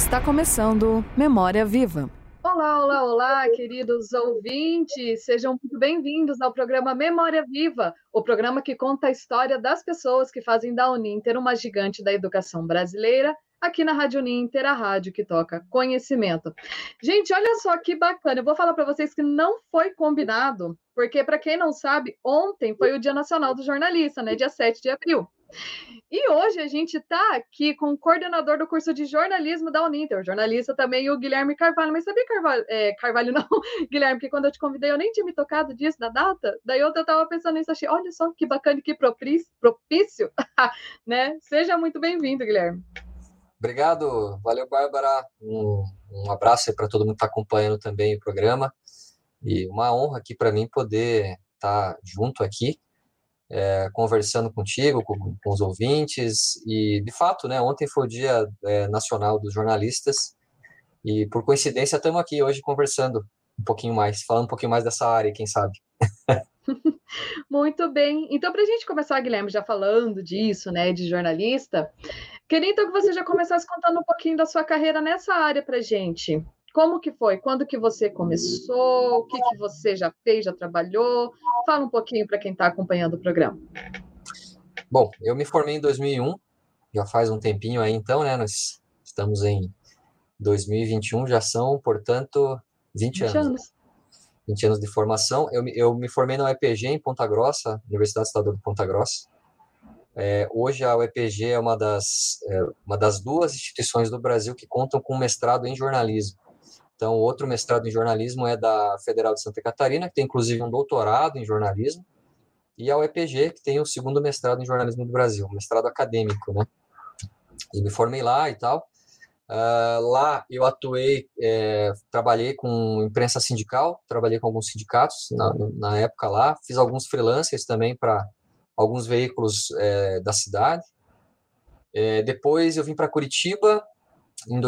Está começando Memória Viva. Olá, olá, olá, queridos ouvintes, sejam muito bem-vindos ao programa Memória Viva, o programa que conta a história das pessoas que fazem da Uninter uma gigante da educação brasileira, aqui na Rádio Uninter, a rádio que toca conhecimento. Gente, olha só que bacana, eu vou falar para vocês que não foi combinado, porque, para quem não sabe, ontem foi o Dia Nacional do Jornalista, né, dia 7 de abril. E hoje a gente está aqui com o coordenador do curso de jornalismo da Uninter, o jornalista também, o Guilherme Carvalho. Mas sabia Carvalho não, Guilherme, porque quando eu te convidei eu nem tinha me tocado disso, da data. Daí eu estava pensando nisso, achei, olha só que bacana, que propício, né? Seja muito bem-vindo, Guilherme. Obrigado, valeu, Bárbara. Um abraço aí para todo mundo que está acompanhando também o programa. E uma honra aqui para mim poder estar junto aqui, conversando contigo, com os ouvintes. E, de fato, né, ontem foi o Dia Nacional dos Jornalistas. E, por coincidência, estamos aqui hoje conversando um pouquinho mais, falando um pouquinho mais dessa área, quem sabe. Muito bem. Então, para a gente começar, Guilherme, já falando disso, né, de jornalista, queria então que você já começasse contando um pouquinho da sua carreira nessa área para a gente. Como que foi? Quando que você começou? O que que você já fez, já trabalhou? Fala um pouquinho para quem está acompanhando o programa. Bom, eu me formei em 2001, já faz um tempinho aí então, né? Nós estamos em 2021, já são, portanto, 20 anos. 20 anos de formação. Eu me formei na UEPG em Ponta Grossa, Universidade Estadual de Ponta Grossa. Hoje a UEPG é uma das duas instituições do Brasil que contam com mestrado em jornalismo. Então, o outro mestrado em jornalismo é da Federal de Santa Catarina, que tem inclusive um doutorado em jornalismo, e a UEPG, que tem o segundo mestrado em jornalismo do Brasil, um mestrado acadêmico, né? E me formei lá e tal. Lá eu atuei, trabalhei com imprensa sindical, trabalhei com alguns sindicatos na época lá, fiz alguns freelancers também para alguns veículos da cidade. Depois eu vim para Curitiba em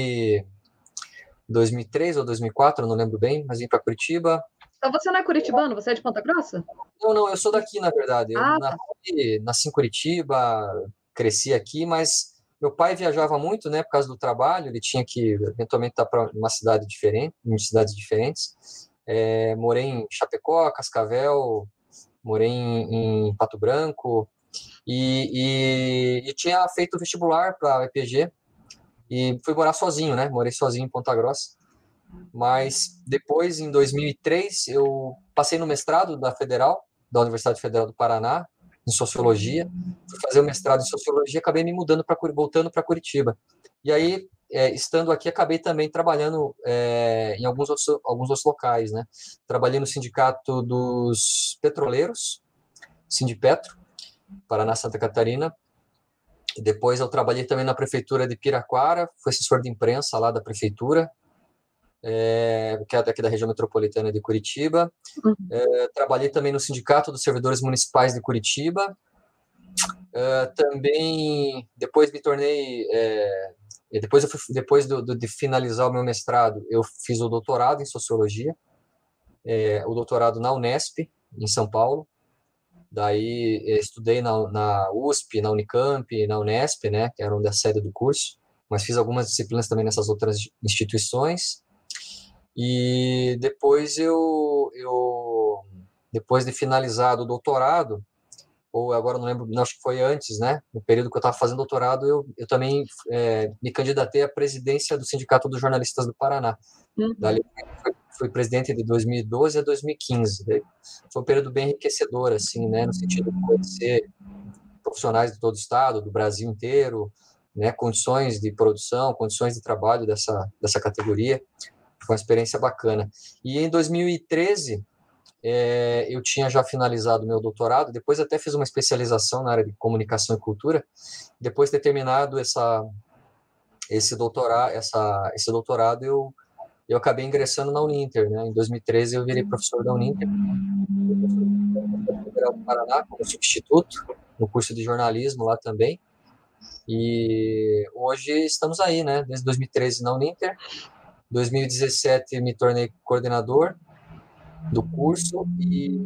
2003 ou 2004, eu não lembro bem, mas vim para Curitiba. Então você não é curitibano, você é de Ponta Grossa? Não, eu sou daqui, na verdade. Eu nasci em Curitiba, cresci aqui, mas meu pai viajava muito, né, por causa do trabalho, ele tinha que eventualmente estar para uma cidade diferente, em cidades diferentes. Morei em Chapecó, Cascavel, morei em Pato Branco e tinha feito vestibular para a UEPG e fui morar sozinho, né? Morei sozinho em Ponta Grossa. Mas depois, em 2003, eu passei no mestrado da Universidade Federal do Paraná, em Sociologia. Fui fazer o mestrado em Sociologia, acabei me voltando para Curitiba. E aí, estando aqui, acabei também trabalhando em alguns outros locais, né? Trabalhei no Sindicato dos Petroleiros, Sindipetro, Paraná, Santa Catarina. E depois eu trabalhei também na Prefeitura de Piraquara, fui assessor de imprensa lá da Prefeitura, que é daqui da região metropolitana de Curitiba. Trabalhei também no Sindicato dos Servidores Municipais de Curitiba. Também, depois me tornei... depois de finalizar o meu mestrado, eu fiz o doutorado em Sociologia, o doutorado na Unesp, em São Paulo. Daí estudei na USP, na Unicamp, na Unesp, né, que eram da sede do curso, mas fiz algumas disciplinas também nessas outras instituições. E depois depois de finalizado o doutorado, ou agora não lembro, não, acho que foi antes, né, no período que eu estava fazendo doutorado, eu também me candidatei à presidência do Sindicato dos Jornalistas do Paraná. Dali fui presidente de 2012 a 2015. Foi um período bem enriquecedor, assim, né, no sentido de conhecer profissionais de todo o estado, do Brasil inteiro, né, condições de produção, condições de trabalho dessa categoria. Foi uma experiência bacana. E em 2013, eu tinha já finalizado meu doutorado, depois até fiz uma especialização na área de comunicação e cultura. Depois de ter terminado esse doutorado, eu acabei ingressando na Uninter, né? Em 2013 eu virei professor da Uninter, Federal do Paraná, como substituto, no curso de jornalismo lá também. E hoje estamos aí, né? Desde 2013 na Uninter. 2017 me tornei coordenador do curso e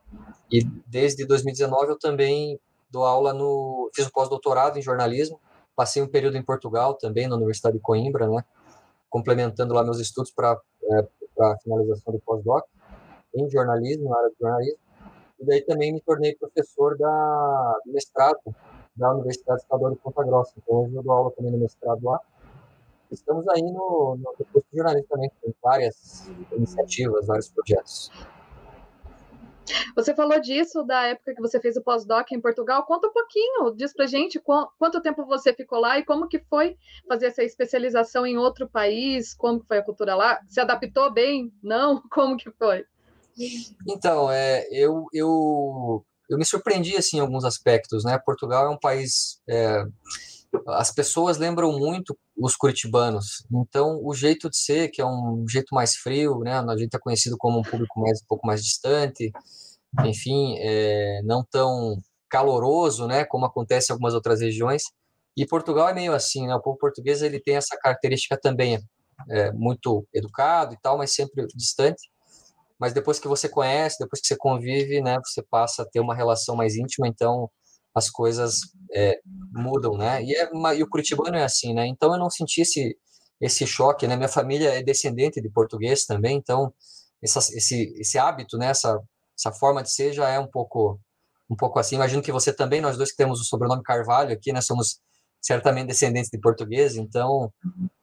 desde 2019 eu também dou aula fiz o pós-doutorado em jornalismo, passei um período em Portugal também, na Universidade de Coimbra, né, complementando lá meus estudos para a finalização do pós-doc em jornalismo, na área de jornalismo. E daí também me tornei professor do mestrado da Universidade Estadual de Ponta Grossa. Então, hoje eu dou aula também no mestrado lá. Estamos aí no curso de jornalismo também, com várias iniciativas, vários projetos. Você falou disso, da época que você fez o pós-doc em Portugal. Conta um pouquinho, diz pra gente quanto tempo você ficou lá e como que foi fazer essa especialização em outro país, como que foi a cultura lá? Se adaptou bem? Não? Como que foi? Então, eu me surpreendi assim, em alguns aspectos, né? Portugal é um país... as pessoas lembram muito os curitibanos. Então, o jeito de ser, que é um jeito mais frio, né? A gente é conhecido como um público um pouco mais distante, enfim, não tão caloroso, né? Como acontece em algumas outras regiões. E Portugal é meio assim, né? O povo português ele tem essa característica também, muito educado e tal, mas sempre distante. Mas depois que você conhece, depois que você convive, né? Você passa a ter uma relação mais íntima, então as coisas mudam, né? E o curitibano é assim, né? Então eu não senti esse choque, né? Minha família é descendente de português também, então esse hábito, né? Essa forma de ser já é um pouco assim. Imagino que você também, nós dois que temos o sobrenome Carvalho aqui, né? Somos certamente descendentes de português, então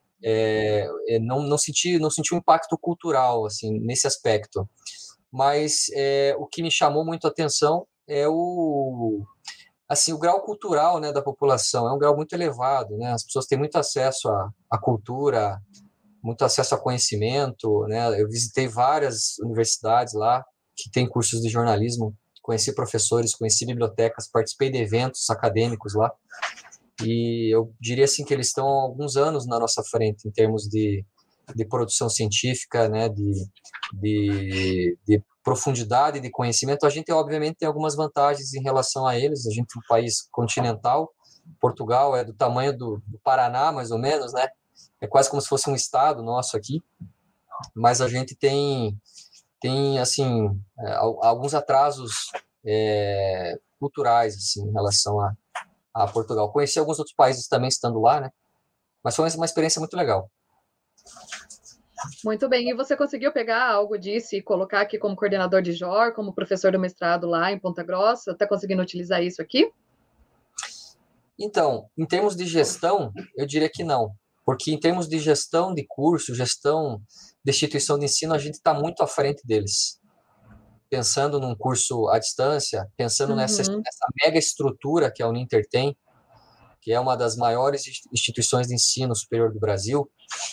não senti um impacto cultural assim nesse aspecto. Mas o que me chamou muito a atenção é o grau cultural, né, da população. É um grau muito elevado, né? As pessoas têm muito acesso à cultura, muito acesso a conhecimento, né? Eu visitei várias universidades lá que têm cursos de jornalismo, conheci professores, conheci bibliotecas, participei de eventos acadêmicos lá, e eu diria assim que eles estão há alguns anos na nossa frente em termos de produção científica, né, de profundidade de conhecimento. A gente, obviamente, tem algumas vantagens em relação a eles. A gente é um país continental. Portugal é do tamanho do Paraná, mais ou menos, né? É quase como se fosse um estado nosso aqui. Mas a gente tem assim, alguns atrasos culturais, assim, em relação a Portugal. Conheci alguns outros países também estando lá, né? Mas foi uma experiência muito legal. Muito bem. E você conseguiu pegar algo disso e colocar aqui como coordenador de JOR, como professor do mestrado lá em Ponta Grossa? Está conseguindo utilizar isso aqui? Então, em termos de gestão, eu diria que não. Porque em termos de gestão de curso, gestão de instituição de ensino, a gente está muito à frente deles. Pensando num curso à distância, pensando nessa mega estrutura que a Uninter tem, que é uma das maiores instituições de ensino superior do Brasil,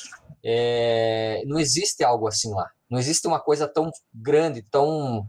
não existe algo assim lá. Não existe uma coisa tão grande, tão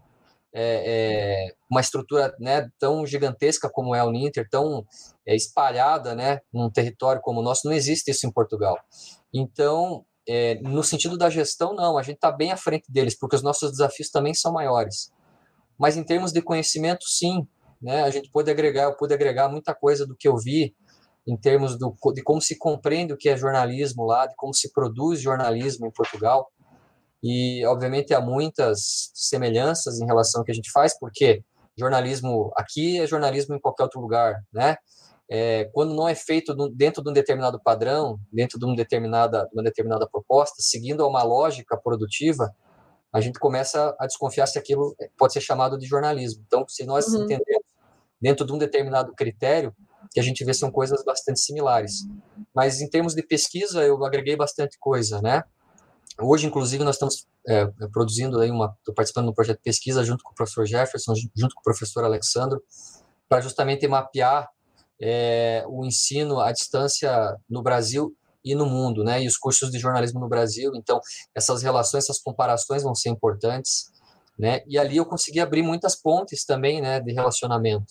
uma estrutura, né, tão gigantesca como é a Uninter, tão espalhada, né, num território como o nosso. Não existe isso em Portugal. Então, no sentido da gestão, não. A gente está bem à frente deles, porque os nossos desafios também são maiores. Mas em termos de conhecimento, sim, né, eu pude agregar muita coisa do que eu vi em termos de como se compreende o que é jornalismo lá, de como se produz jornalismo em Portugal. E, obviamente, há muitas semelhanças em relação ao que a gente faz, porque jornalismo aqui é jornalismo em qualquer outro lugar, né? Quando não é feito dentro de um determinado padrão, dentro de uma determinada proposta, seguindo uma lógica produtiva, a gente começa a desconfiar se aquilo pode ser chamado de jornalismo. Então, se nós entendemos dentro de um determinado critério, que a gente vê são coisas bastante similares. Mas, em termos de pesquisa, eu agreguei bastante coisa, né? Hoje, inclusive, nós estamos produzindo aí estou participando de um projeto de pesquisa junto com o professor Jefferson, junto com o professor Alexandro, para justamente mapear o ensino à distância no Brasil e no mundo, né? E os cursos de jornalismo no Brasil. Então, essas relações, essas comparações vão ser importantes, né? E ali eu consegui abrir muitas pontes também, né, de relacionamento.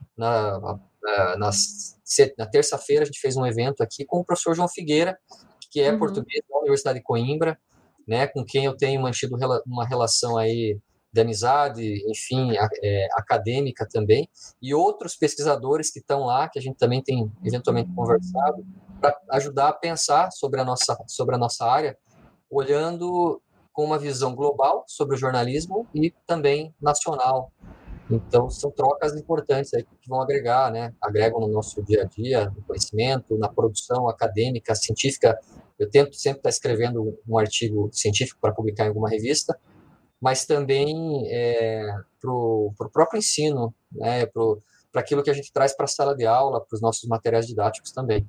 Na terça-feira, a gente fez um evento aqui com o professor João Figueira, que é português da Universidade de Coimbra, né, com quem eu tenho mantido uma relação aí de amizade, enfim, acadêmica também, e outros pesquisadores que estão lá, que a gente também tem eventualmente conversado, para ajudar a pensar sobre a nossa área, olhando com uma visão global sobre o jornalismo e também nacional, Então, são trocas importantes aí que vão agregar, né? Agregam no nosso dia a dia, no conhecimento, na produção acadêmica, científica. Eu tento sempre estar escrevendo um artigo científico para publicar em alguma revista, mas também para o próprio ensino, né? Para aquilo que a gente traz para a sala de aula, para os nossos materiais didáticos também.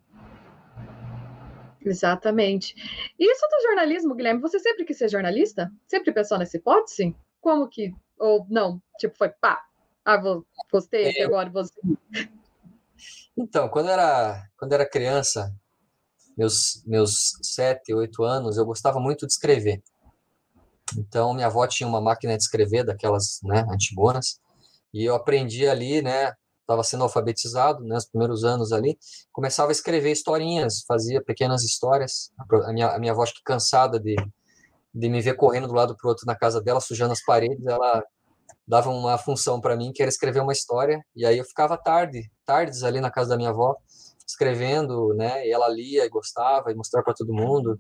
Exatamente. E isso do jornalismo, Guilherme, você sempre quis ser jornalista? Sempre pensou nessa hipótese? Como que, ou não, tipo, foi pá, gostei aqui agora, você... Então, quando era criança, meus 7, 8 anos, eu gostava muito de escrever. Então, minha avó tinha uma máquina de escrever, daquelas, né, antigonas, e eu aprendi ali, né, estava sendo alfabetizado, né, nos primeiros anos ali, começava a escrever historinhas, fazia pequenas histórias. A minha avó, acho que cansada de me ver correndo do lado para o outro na casa dela, sujando as paredes, ela dava uma função para mim, que era escrever uma história, e aí eu ficava tardes ali na casa da minha avó, escrevendo, né, e ela lia e gostava, e mostrava para todo mundo.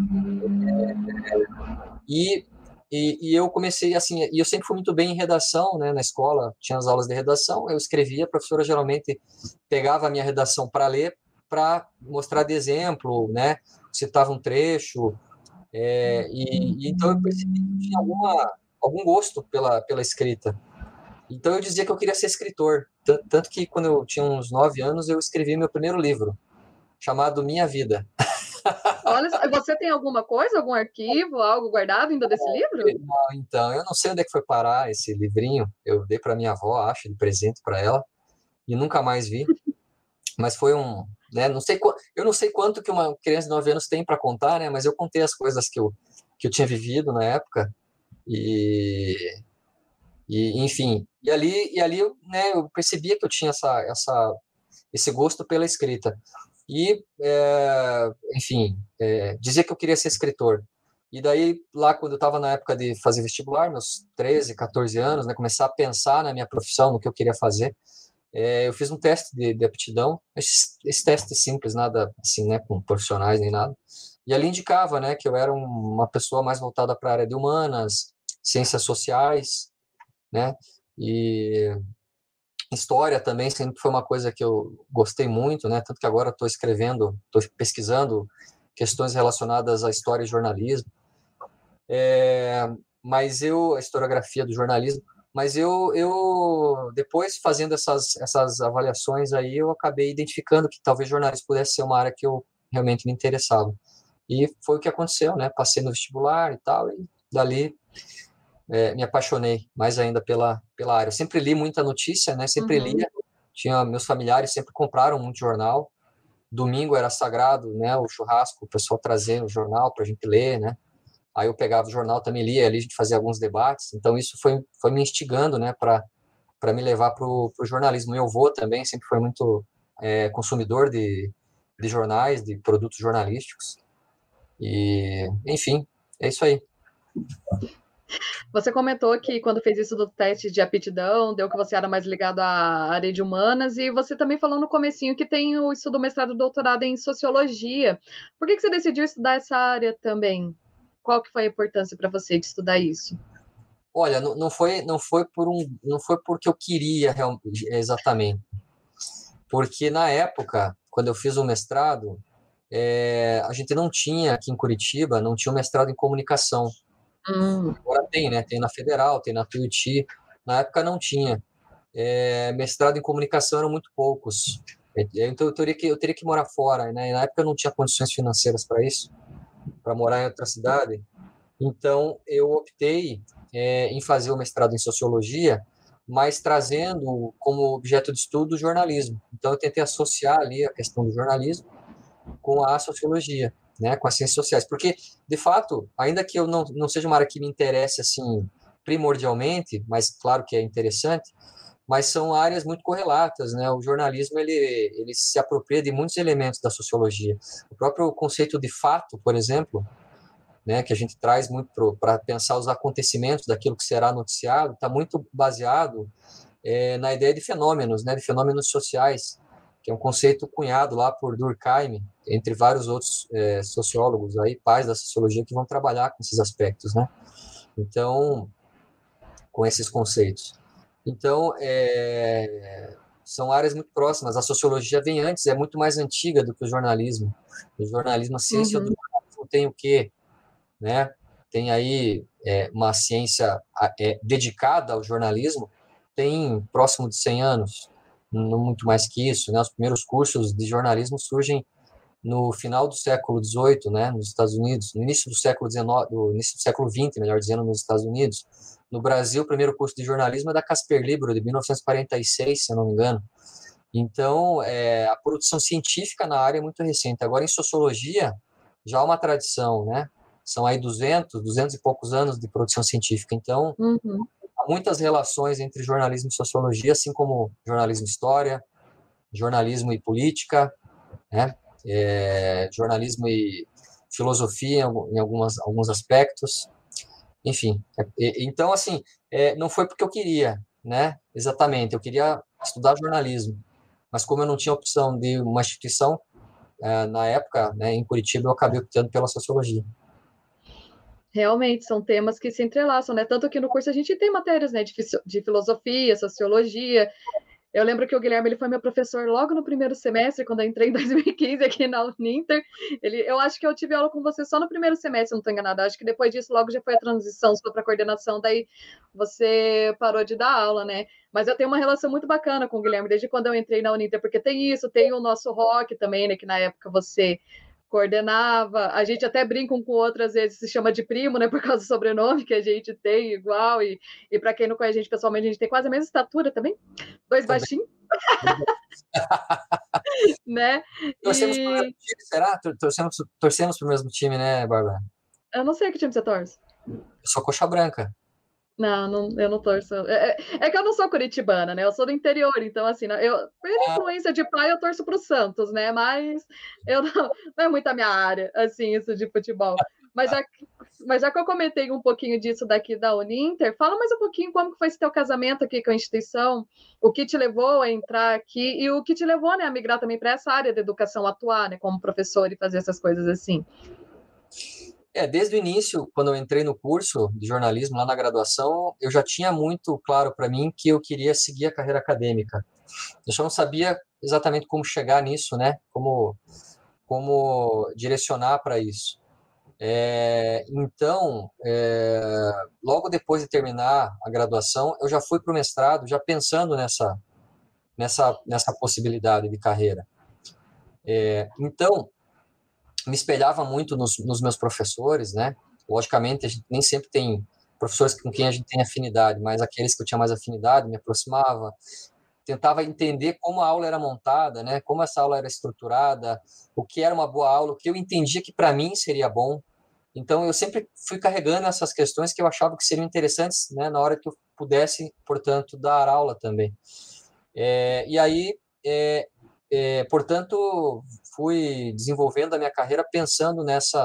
E eu comecei assim, e eu sempre fui muito bem em redação, né, na escola, tinha as aulas de redação, eu escrevia, a professora geralmente pegava a minha redação para ler, para mostrar de exemplo, né, citava um trecho, e então eu percebi que eu tinha algum gosto pela escrita. Então eu dizia que eu queria ser escritor, tanto que quando eu tinha uns 9 anos eu escrevi meu primeiro livro, chamado Minha Vida. Olha, você tem alguma coisa, algum arquivo, algo guardado ainda desse livro? Não, então, eu não sei onde é que foi parar esse livrinho, eu dei para minha avó, acho, de presente para ela, e nunca mais vi, mas foi né, eu não sei quanto que uma criança de 9 anos tem para contar, né, mas eu contei as coisas que eu tinha vivido na época, e enfim, e ali né, eu percebia que eu tinha esse gosto pela escrita. E, enfim, dizia que eu queria ser escritor. E daí, lá quando eu estava na época de fazer vestibular, meus 13, 14 anos, né, começar a pensar na minha profissão, no que eu queria fazer, eu fiz um teste de aptidão, esse teste simples, nada assim, né, com profissionais nem nada. E ali indicava, né, que eu era uma pessoa mais voltada para a área de humanas, ciências sociais, né, e história também sempre foi uma coisa que eu gostei muito, né? Tanto que agora estou pesquisando questões relacionadas à história e jornalismo. Mas a historiografia do jornalismo, mas eu depois fazendo essas avaliações aí, eu acabei identificando que talvez jornalismo pudesse ser uma área que eu realmente me interessava. E foi o que aconteceu, né? Passei no vestibular e tal, e dali me apaixonei mais ainda pela área. Eu sempre li muita notícia, né? Sempre lia. Meus familiares sempre compraram muito jornal. Domingo era sagrado, né? O churrasco, o pessoal trazendo o jornal para a gente ler, né? Aí eu pegava o jornal, também lia, ali a gente fazia alguns debates. Então isso foi me instigando, né? Para me levar para o jornalismo. Meu avô também sempre foi muito consumidor de jornais, de produtos jornalísticos. E, enfim, é isso aí. Você comentou que quando fez isso do teste de aptidão, deu que você era mais ligado à área de humanas, e você também falou no comecinho que tem o estudo mestrado e doutorado em sociologia. Por que você decidiu estudar essa área também? Qual que foi a importância para você de estudar isso? Olha, não foi porque eu queria exatamente, porque na época, quando eu fiz o mestrado, a gente não tinha aqui em Curitiba, não tinha um mestrado em comunicação. Agora tem, né? Tem na Federal, tem na Tuiuti. Na época não tinha. Mestrado em comunicação eram muito poucos. Então eu teria que morar fora, né? Na época eu não tinha condições financeiras para isso, para morar em outra cidade. Então eu optei em fazer o mestrado em sociologia, mas trazendo como objeto de estudo o jornalismo. Então eu tentei associar ali a questão do jornalismo com a sociologia, né, com as ciências sociais, porque de fato, ainda que eu não seja uma área que me interesse assim primordialmente, mas claro que é interessante, mas são áreas muito correlatas, né? O jornalismo ele se apropria de muitos elementos da sociologia. O próprio conceito de fato, por exemplo, né, que a gente traz muito para pensar os acontecimentos daquilo que será noticiado, está muito baseado na ideia de fenômenos, né, de fenômenos sociais, que é um conceito cunhado lá por Durkheim, entre vários outros sociólogos, aí, pais da sociologia, que vão trabalhar com esses aspectos, né? Então, com esses conceitos. Então, são áreas muito próximas. A sociologia vem antes, é muito mais antiga do que o jornalismo. O jornalismo, a ciência do jornalismo tem o quê? Né? Tem aí uma ciência dedicada ao jornalismo, tem próximo de 100 anos, não muito mais que isso, né? Os primeiros cursos de jornalismo surgem no final do século XVIII, né, nos Estados Unidos, no início do século XIX, no início do século XX, melhor dizendo, nos Estados Unidos. No Brasil, o primeiro curso de jornalismo é da Casper Libero, de 1946, se eu não me engano. Então, a produção científica na área é muito recente. Agora, em sociologia, já há uma tradição, né? São aí 200 e poucos anos de produção científica. Então, há muitas relações entre jornalismo e sociologia, assim como jornalismo e história, jornalismo e política, né? Jornalismo e filosofia em alguns aspectos. Enfim, então, assim, não foi porque eu queria, né? Exatamente, eu queria estudar jornalismo, mas como eu não tinha opção de uma instituição, na época, né, em Curitiba, eu acabei optando pela sociologia. Realmente, são temas que se entrelaçam, né? Tanto que no curso a gente tem matérias, né, de filosofia, sociologia. Eu lembro que o Guilherme ele foi meu professor logo no primeiro semestre, quando eu entrei em 2015 aqui na Uninter. Eu acho que eu tive aula com você só no primeiro semestre, não estou enganada. Acho que depois disso logo já foi a transição para a coordenação, daí você parou de dar aula, né? Mas eu tenho uma relação muito bacana com o Guilherme desde quando eu entrei na Uninter, porque tem isso, tem o nosso rock também, né? Que na época você coordenava. A gente até brinca um com o outro, às vezes se chama de primo, né? Por causa do sobrenome que a gente tem igual. E para quem não conhece a gente pessoalmente, a gente tem quase a mesma estatura também. Dois baixinhos. Né? Torcemos pro mesmo time, será? Torcemos pro mesmo time, né, Bárbara? Eu não sei que time você torce. Eu sou coxa branca. Não, eu não torço. É que eu não sou curitibana, né? Eu sou do interior, então, assim, por influência de pai, eu torço pro Santos, né? Mas não é muito a minha área, assim, isso de futebol. Mas já que eu comentei um pouquinho disso daqui da Uninter, fala mais um pouquinho como que foi esse teu casamento aqui com a instituição, o que te levou a entrar aqui e o que te levou, né, a migrar também para essa área da educação, atuar, né, como professor e fazer essas coisas assim. Desde o início, quando eu entrei no curso de jornalismo, lá na graduação, eu já tinha muito claro para mim que eu queria seguir a carreira acadêmica. Eu só não sabia exatamente como chegar nisso, né? Como direcionar para isso. Então, logo depois de terminar a graduação, eu já fui para o mestrado, já pensando nessa possibilidade de carreira. Então, me espelhava muito nos meus professores, né? Logicamente, a gente nem sempre tem professores com quem a gente tem afinidade, mas aqueles que eu tinha mais afinidade, me aproximava, tentava entender como a aula era montada, né? Como essa aula era estruturada, o que era uma boa aula, o que eu entendia que para mim seria bom. Então, eu sempre fui carregando essas questões que eu achava que seriam interessantes, né? Na hora que eu pudesse, portanto, dar aula também. E aí, portanto, fui desenvolvendo a minha carreira pensando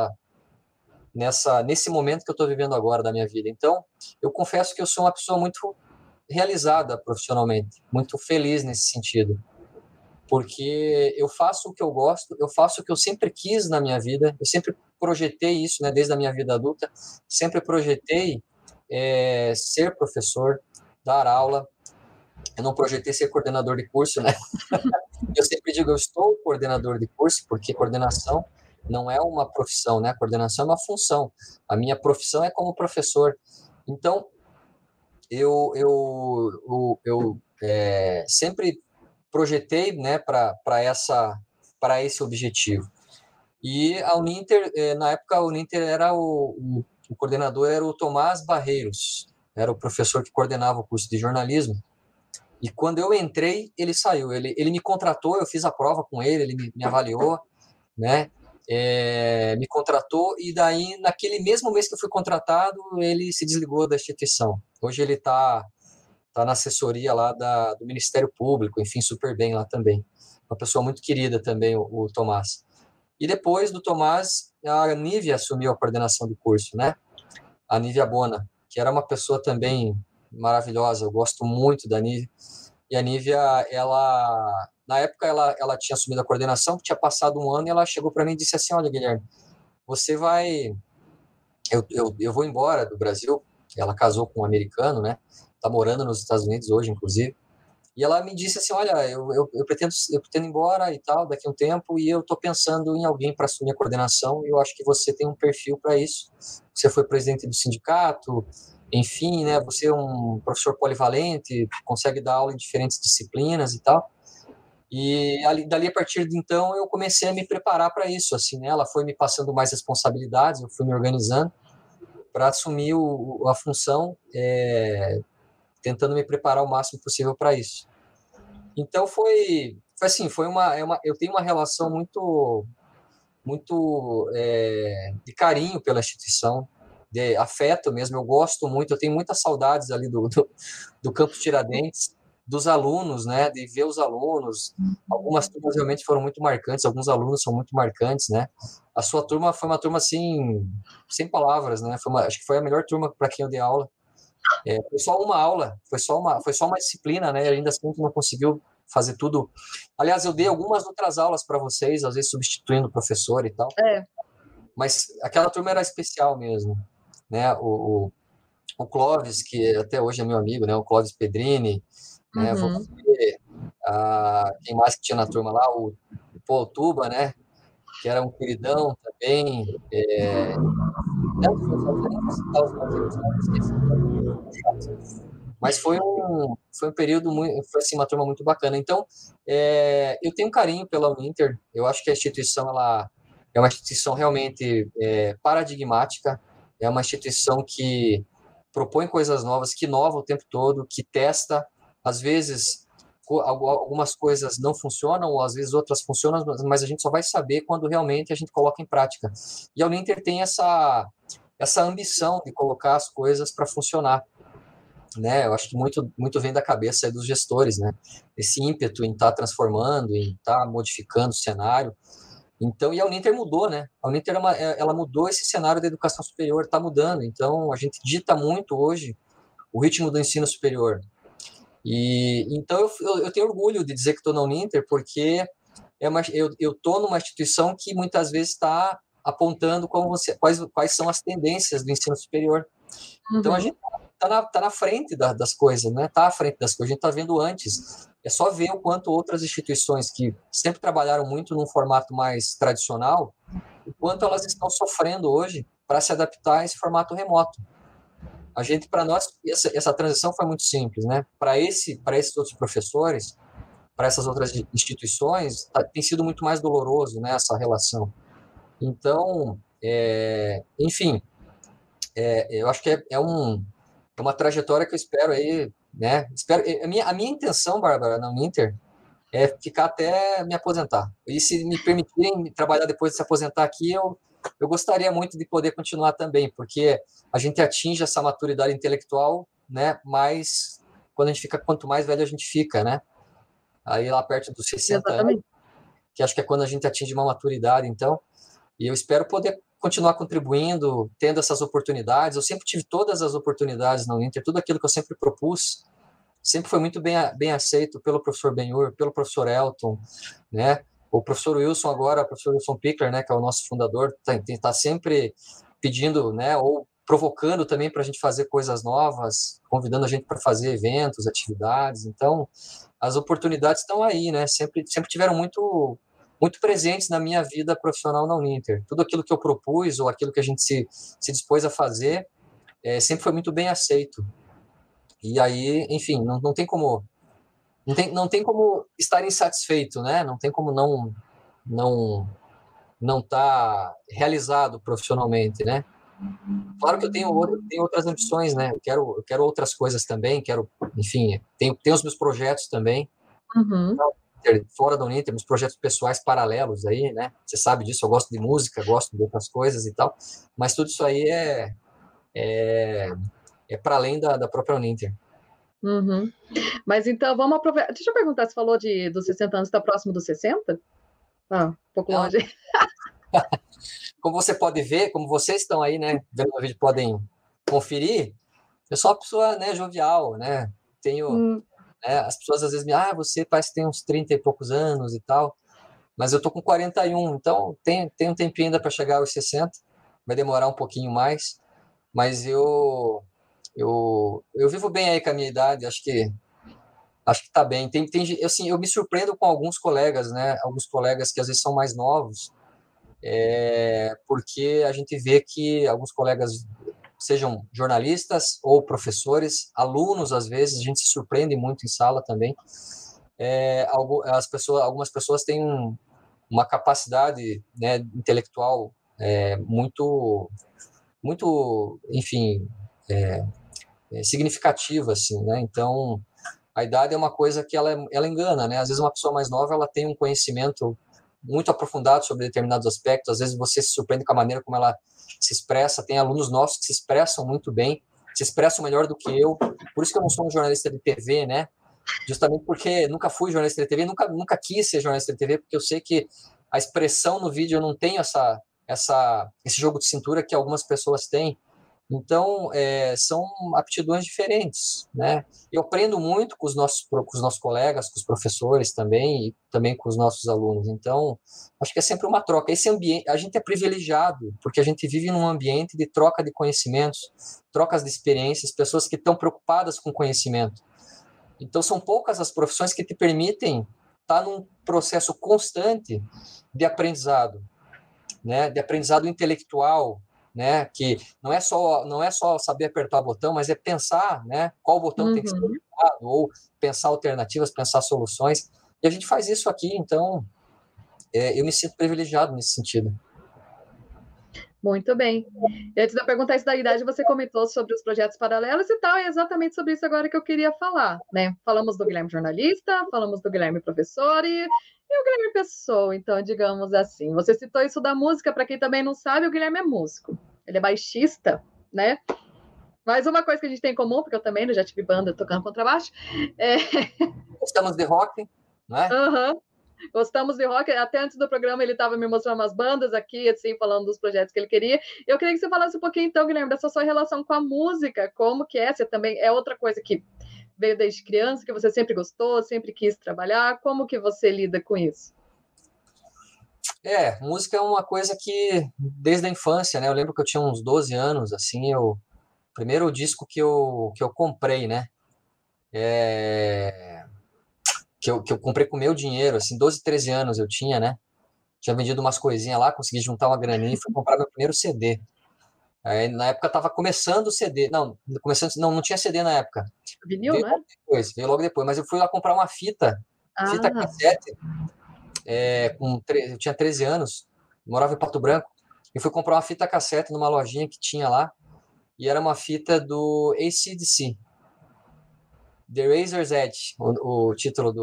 nesse momento que eu estou vivendo agora da minha vida. Então, eu confesso que eu sou uma pessoa muito realizada profissionalmente, muito feliz nesse sentido, porque eu faço o que eu gosto, eu faço o que eu sempre quis na minha vida, eu sempre projetei isso, né, desde a minha vida adulta, sempre projetei ser professor, dar aula. Eu não projetei ser coordenador de curso, né? Eu sempre digo, eu estou coordenador de curso, porque coordenação não é uma profissão, né? Coordenação é uma função. A minha profissão é como professor. Então, eu sempre projetei, né, para esse objetivo. E a Uninter, na época, a Uninter era o coordenador era o Tomás Barreiros, era o professor que coordenava o curso de jornalismo. E quando eu entrei, ele saiu. Ele me contratou, eu fiz a prova com ele me avaliou, né? Me contratou e daí, naquele mesmo mês que eu fui contratado, ele se desligou da instituição. Hoje ele está na assessoria lá do Ministério Público, enfim, super bem lá também. Uma pessoa muito querida também, o Tomás. E depois do Tomás, a Nívia assumiu a coordenação do curso, né? A Nívia Bona, que era uma pessoa também maravilhosa, eu gosto muito da Nívia. E a Nívia, na época, ela tinha assumido a coordenação, que tinha passado um ano, e ela chegou para mim e disse assim, olha, Guilherme, você vai... Eu vou embora do Brasil, ela casou com um americano, né? tá morando nos Estados Unidos hoje, inclusive. E ela me disse assim, olha, eu pretendo ir embora e tal, daqui a um tempo, e eu estou pensando em alguém para assumir a coordenação, e eu acho que você tem um perfil para isso. Você foi presidente do sindicato, enfim, né, você é um professor polivalente, consegue dar aula em diferentes disciplinas e tal. E dali, a partir de então, eu comecei a me preparar para isso, assim, né, ela foi me passando mais responsabilidades, eu fui me organizando para assumir a função, tentando me preparar o máximo possível para isso. Então foi assim, eu tenho uma relação muito de carinho pela instituição, de afeto mesmo, eu gosto muito, eu tenho muitas saudades ali do Campus Tiradentes, dos alunos, né, de ver os alunos, algumas turmas realmente foram muito marcantes, alguns alunos são muito marcantes, né, a sua turma foi uma turma, assim, sem palavras, né, acho que foi a melhor turma para quem eu dei aula. Foi só uma aula, foi só uma disciplina, né? Ainda assim, a gente não conseguiu fazer tudo. Aliás, eu dei algumas outras aulas para vocês, às vezes substituindo o professor e tal. Mas aquela turma era especial mesmo, né? O Clóvis, que até hoje é meu amigo, né? O Clóvis Pedrini, né? Você, quem mais que tinha na turma lá? O Tuba, né? Que era um queridão também. Não vou nem citar os nomes, mas foi um período muito, foi assim, uma turma muito bacana. Então, eu tenho um carinho pela Uninter. Eu acho que a instituição ela é uma instituição realmente paradigmática. É uma instituição que propõe coisas novas, que inova o tempo todo, que testa. Às vezes algumas coisas não funcionam, ou às vezes outras funcionam, mas a gente só vai saber quando realmente a gente coloca em prática. E a Uninter tem essa ambição de colocar as coisas para funcionar, né? Eu acho que muito vem da cabeça dos gestores, né? Esse ímpeto em estar transformando, em estar modificando o cenário. Então, e a Uninter mudou, né? A Uninter ela mudou esse cenário da educação superior, está mudando. Então, a gente dita muito hoje o ritmo do ensino superior. E então eu tenho orgulho de dizer que estou na Uninter, porque eu estou numa instituição que muitas vezes está apontando quais são as tendências do ensino superior. Então, a gente tá na frente das coisas, né? Tá à frente das coisas, a gente está vendo antes. É só ver o quanto outras instituições que sempre trabalharam muito num formato mais tradicional, o quanto elas estão sofrendo hoje para se adaptar a esse formato remoto. Para nós, essa transição foi muito simples, né? Para esses outros professores, para essas outras instituições, tem sido muito mais doloroso, né? Essa relação. Então, enfim, eu acho que é uma trajetória que eu espero aí, né? A minha intenção, Bárbara, na Uninter, é ficar até me aposentar. E se me permitirem trabalhar depois de se aposentar aqui, eu gostaria muito de poder continuar também, porque a gente atinge essa maturidade intelectual, né? Mas quanto mais velho a gente fica, né? Aí lá perto dos 60 anos, que acho que é quando a gente atinge uma maturidade, então. E eu espero poder continuar contribuindo, tendo essas oportunidades. Eu sempre tive todas as oportunidades na Uninter, tudo aquilo que eu sempre propus, sempre foi muito bem aceito pelo professor Benhur, pelo professor Elton, né? O professor Wilson agora, o professor Wilson Pickler, né, que é o nosso fundador, tá sempre pedindo, né, ou provocando também para a gente fazer coisas novas, convidando a gente para fazer eventos, atividades. Então, as oportunidades estão aí, né? Sempre tiveram muito presentes na minha vida profissional na Uninter. Tudo aquilo que eu propus ou aquilo que a gente se dispôs a fazer sempre foi muito bem aceito. E aí, enfim, não tem como estar insatisfeito, né? Não tem como não estar realizado profissionalmente, né? Claro que eu tenho outras ambições, né? Eu quero outras coisas também, enfim, tenho os meus projetos também. Fora da Uninter, meus projetos pessoais paralelos aí, né? Você sabe disso, eu gosto de música, gosto de outras coisas e tal, mas tudo isso aí é para além da própria Uninter. Mas então, vamos aproveitar. Deixa eu perguntar, você falou dos 60 anos, está próximo dos 60? Um pouco longe. Como você pode ver, como vocês estão aí, né, vendo o vídeo, podem conferir, eu sou uma pessoa, né, jovial, né? Tenho... as pessoas às vezes você parece que tem uns 30 e poucos anos e tal, mas eu tô com 41, então tem um tempinho ainda para chegar aos 60, vai demorar um pouquinho mais, mas eu eu vivo bem aí com a minha idade, acho que tá bem. Assim, eu me surpreendo com alguns colegas, né? Alguns colegas que às vezes são mais novos, porque a gente vê que alguns colegas, sejam jornalistas ou professores, alunos, às vezes, a gente se surpreende muito em sala também. Algumas pessoas têm uma capacidade, né, intelectual muito, enfim, significativa, assim, né? Então, a idade é uma coisa que ela engana, né? Às vezes uma pessoa mais nova, ela tem um conhecimento muito aprofundado sobre determinados aspectos, às vezes você se surpreende com a maneira como ela se expressa. Tem alunos nossos que se expressam muito bem, se expressam melhor do que eu, por isso que eu não sou um jornalista de TV, né? Justamente porque nunca fui jornalista de TV, nunca quis ser jornalista de TV, porque eu sei que a expressão no vídeo eu não tenho esse jogo de cintura que algumas pessoas têm. Então, são aptidões diferentes, né? Eu aprendo muito com os nossos colegas, com os professores também, e também com os nossos alunos. Então, acho que é sempre uma troca. Esse ambiente, a gente é privilegiado, porque a gente vive num ambiente de troca de conhecimentos, trocas de experiências, pessoas que estão preocupadas com conhecimento. Então, são poucas as profissões que te permitem estar num processo constante de aprendizado, né? De aprendizado intelectual, né? Que não é só saber apertar o botão, mas é pensar, né? Qual botão tem que ser apertado, ou pensar alternativas, pensar soluções. E a gente faz isso aqui, então eu me sinto privilegiado nesse sentido. Muito bem. E antes de eu perguntar isso da idade, você comentou sobre os projetos paralelos e tal, e é exatamente sobre isso agora que eu queria falar, né? Falamos do Guilherme jornalista, falamos do Guilherme professor e o Guilherme pessoa, então, digamos assim. Você citou isso da música, para quem também não sabe, o Guilherme é músico. Ele é baixista, né? Mais uma coisa que a gente tem em comum, porque eu também já tive banda tocando contrabaixo. Gostamos de rock, né? Gostamos de rock. Até antes do programa ele estava me mostrando umas bandas aqui, assim, falando dos projetos que ele queria. Eu queria que você falasse um pouquinho, então, Guilherme, dessa sua relação com a música, como que é? Você também é outra coisa que veio desde criança, que você sempre gostou, sempre quis trabalhar. Como que você lida com isso? Música é uma coisa que, desde a infância, né? Eu lembro que eu tinha uns 12 anos, assim, o primeiro disco que eu comprei, né? Que eu comprei com o meu dinheiro, assim, 12, 13 anos eu tinha, né? Tinha vendido umas coisinhas lá, consegui juntar uma graninha e fui comprar meu primeiro CD. Aí, na época, tava começando o CD. Não tinha CD na época. Vinil, né? Veio logo depois. Mas eu fui lá comprar uma fita cassete. Eu tinha 13 anos, morava em Pato Branco. E fui comprar uma fita cassete numa lojinha que tinha lá. E era uma fita do AC/DC. The Razor's Edge, o título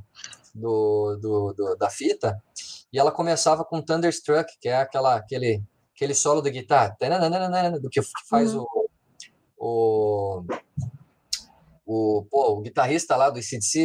da fita. E ela começava com Thunderstruck, que é aquele solo de guitarra, do que faz o guitarrista lá do AC/DC,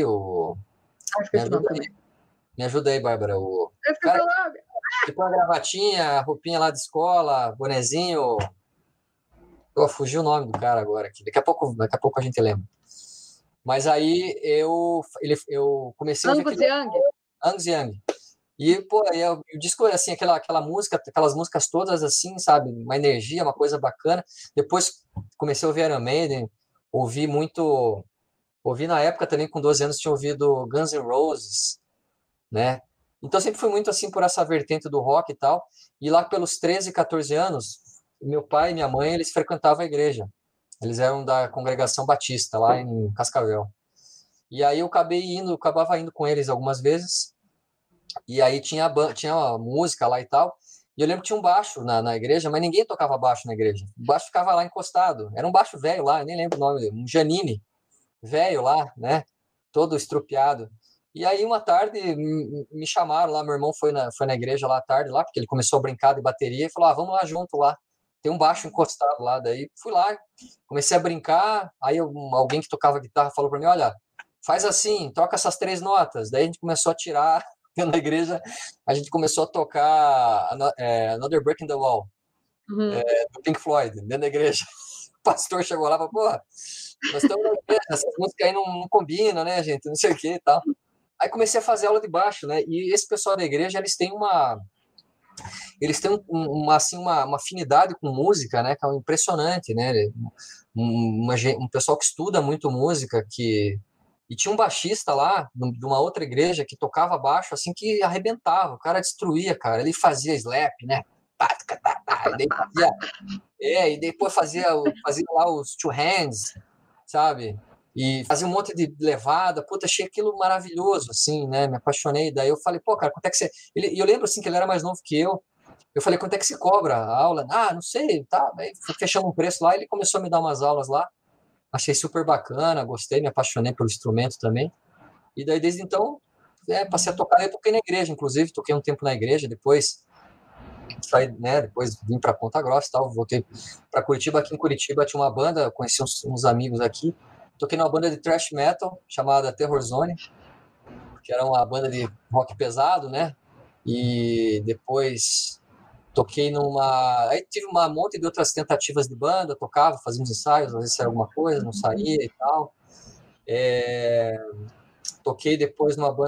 me ajuda aí, Bárbara. O cara que põe a gravatinha, a roupinha lá de escola, bonezinho. Fugiu o nome do cara agora aqui. Daqui a pouco a gente lembra. Mas aí eu comecei a ouvir Angus Young. E, aí o disco, assim, aquela música, aquelas músicas todas, assim, sabe? Uma energia, uma coisa bacana. Depois comecei a ouvir Iron Maiden, ouvi na época também, com 12 anos, tinha ouvido Guns N' Roses, né? Então sempre fui muito, assim, por essa vertente do rock e tal. E lá pelos 13, 14 anos, meu pai e minha mãe, eles frequentavam a igreja. Eles eram da congregação batista, lá em Cascavel. E aí eu acabava indo com eles algumas vezes. E aí tinha uma música lá e tal. E eu lembro que tinha um baixo na igreja, mas ninguém tocava baixo na igreja. O baixo ficava lá encostado. Era um baixo velho lá, eu nem lembro o nome dele. Um Janine, velho lá, né? Todo estrupiado. E aí uma tarde me chamaram lá, meu irmão foi na igreja lá à tarde, lá, porque ele começou a brincar de bateria e falou, vamos lá junto lá. Tem um baixo encostado lá. Daí fui lá, comecei a brincar. Aí alguém que tocava guitarra falou para mim, olha, faz assim, troca essas 3 notas. Daí a gente começou a tirar na igreja, a gente começou a tocar Another Brick in the Wall, do Pink Floyd, dentro da igreja. O pastor chegou lá e falou, pô, nós estamos na igreja, essas músicas aí não combinam, né, gente, não sei o que e tal. Aí comecei a fazer aula de baixo, né, e esse pessoal da igreja, eles têm eles têm assim, uma afinidade com música, né, que é impressionante, né? Um pessoal que estuda muito música, e tinha um baixista lá, de uma outra igreja, que tocava baixo, assim, que arrebentava, o cara destruía, cara. Ele fazia slap, né? E depois fazia lá os two hands, sabe? E fazia um monte de levada. Puta, achei aquilo maravilhoso, assim, né? Me apaixonei. Daí eu falei, pô, cara, quanto é que você... E eu lembro, assim, que ele era mais novo que eu. Eu falei, quanto é que se cobra a aula? Ah, não sei, tá. Aí fechamos um preço lá, ele começou a me dar umas aulas lá. Achei super bacana, gostei, me apaixonei pelo instrumento também. E daí, desde então, passei a tocar. Eu toquei na igreja, inclusive, toquei um tempo na igreja, depois saí, né, depois vim para Ponta Grossa e tal, voltei para Curitiba. Aqui em Curitiba tinha uma banda, conheci uns amigos aqui. Toquei numa banda de thrash metal chamada Terror Zone, que era uma banda de rock pesado, né? E depois toquei numa... Aí tive uma monte de outras tentativas de banda, tocava, fazia uns ensaios, às vezes saía alguma coisa, não saía e tal. Toquei depois numa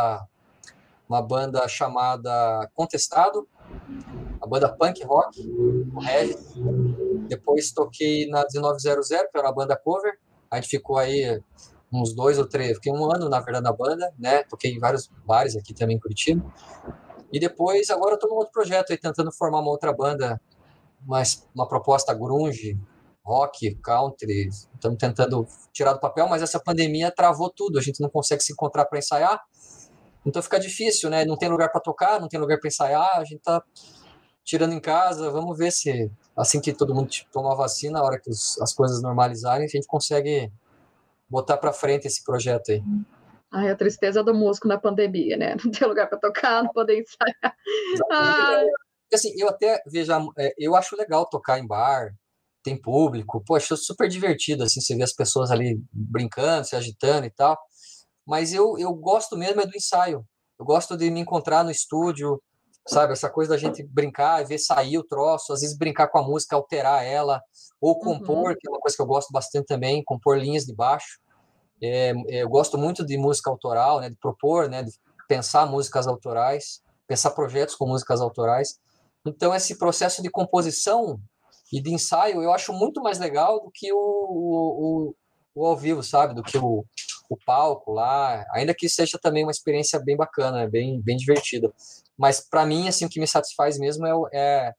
banda chamada Contestado, a banda punk rock, o Regis. Depois toquei na 1900, que era uma banda cover. A gente ficou aí uns 2 ou 3, fiquei um ano, na verdade, na banda, né? Toquei em vários bares aqui também em Curitiba. E depois, agora eu tô num outro projeto aí, tentando formar uma outra banda, uma proposta grunge, rock, country. Estamos tentando tirar do papel, mas essa pandemia travou tudo. A gente não consegue se encontrar para ensaiar. Então fica difícil, né? Não tem lugar para tocar, não tem lugar para ensaiar. A gente tá tirando em casa. Vamos ver se, assim que todo mundo tomar a vacina, na hora que as coisas normalizarem, a gente consegue botar para frente esse projeto aí. Ai, a tristeza do músico na pandemia, né? Não ter lugar para tocar, não poder ensaiar. Assim, eu até vejo, eu acho legal tocar em bar, tem público, pô, acho super divertido, assim, você vê as pessoas ali brincando, se agitando e tal, mas eu gosto mesmo do ensaio, eu gosto de me encontrar no estúdio, sabe, essa coisa da gente brincar e ver sair o troço, às vezes brincar com a música, alterar ela, ou compor, que é uma coisa que eu gosto bastante também, compor linhas de baixo. Eu gosto muito de música autoral, né, de propor, né, de pensar músicas autorais, pensar projetos com músicas autorais. Então, esse processo de composição e de ensaio eu acho muito mais legal do que o ao vivo, sabe? Do que o palco lá, ainda que seja também uma experiência bem bacana, bem divertida. Mas, para mim, assim, o que me satisfaz mesmo é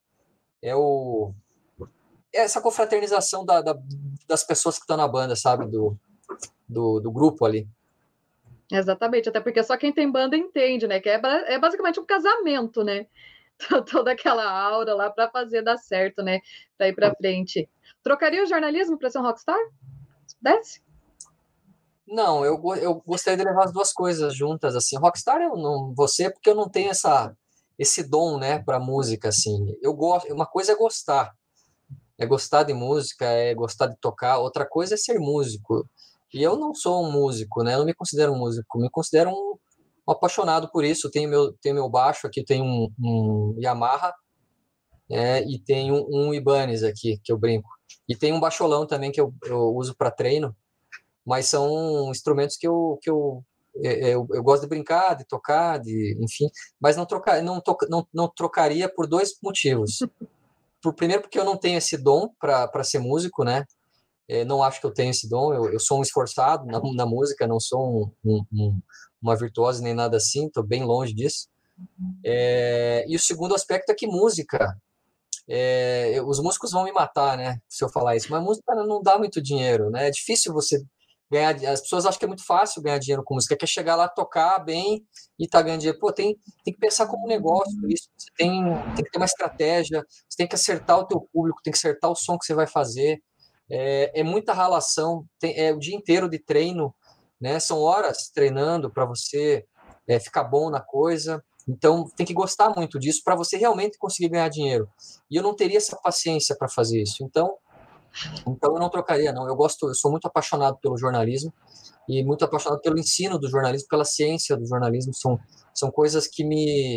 essa confraternização das pessoas que estão na banda, sabe? Do grupo ali. Exatamente, até porque só quem tem banda entende, né? Que é basicamente um casamento, né? Toda aquela aura lá para fazer dar certo, né? Para ir para frente. Trocaria o jornalismo para ser um rockstar? Se pudesse? Não, eu gostaria de levar as duas coisas juntas, assim. Rockstar eu não vou ser porque eu não tenho esse dom, né, para música, assim. Eu gosto, uma coisa é gostar de música, é gostar de tocar, outra coisa é ser músico. E eu não sou um músico, né? Eu não me considero um músico, me considero um apaixonado por isso. Tenho meu baixo aqui, tenho um Yamaha, e tenho um Ibanez aqui, que eu brinco. E tem um baixolão também que eu uso para treino, mas são instrumentos que eu gosto de brincar, de tocar, enfim, mas não trocaria por dois motivos. Primeiro, porque eu não tenho esse dom para ser músico, né? Não acho que eu tenho esse dom. Eu sou um esforçado na música, não sou uma virtuosa nem nada assim, estou bem longe disso. E o segundo aspecto é que música, os músicos vão me matar, né? Se eu falar isso, mas música não dá muito dinheiro, né? É difícil você ganhar. As pessoas acham que é muito fácil ganhar dinheiro com música, quer chegar lá, tocar bem e tá ganhando dinheiro. Pô, tem que pensar como um negócio isso. Você tem que ter uma estratégia, você tem que acertar o teu público, tem que acertar o som que você vai fazer. É muita ralação, é o dia inteiro de treino, né? São horas treinando para você ficar bom na coisa. Então, tem que gostar muito disso para você realmente conseguir ganhar dinheiro. E eu não teria essa paciência para fazer isso. Então eu não trocaria, não. Eu sou muito apaixonado pelo jornalismo e muito apaixonado pelo ensino do jornalismo, pela ciência do jornalismo. São coisas que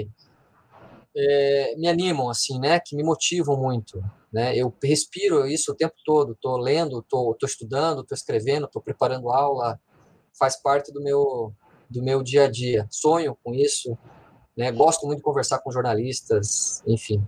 me animam, assim, né? Que me motivam muito, né? Eu respiro isso o tempo todo. Estou lendo, estou estudando, estou escrevendo, estou preparando aula. Faz parte do meu dia a dia. Sonho com isso. né? Gosto muito de conversar com jornalistas, enfim.